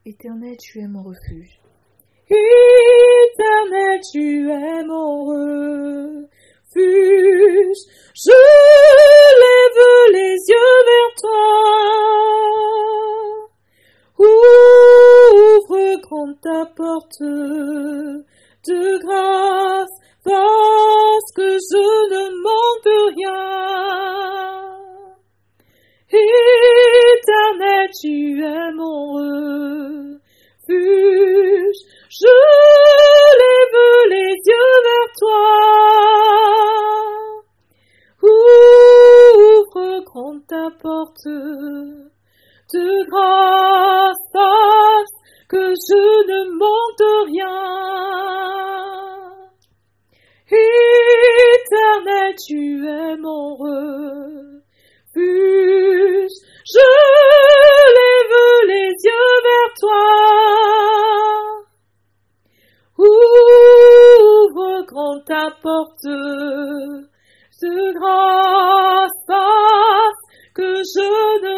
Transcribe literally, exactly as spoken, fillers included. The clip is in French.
Éternel, tu es mon refuge. Éternel, tu es mon refuge. Je lève les yeux vers toi. Ouvre grande ta porte de grâce, parce que je ne manque de rien. Éternel, tu es mon refuge. Je lève les yeux vers toi. Ouvre grande ta porte de grâce, parce que je ne manque de rien. Éternel, tu es mon refuge. Je lève les yeux vers toi. Ouvre grande ta porte de grâce, parce que je ne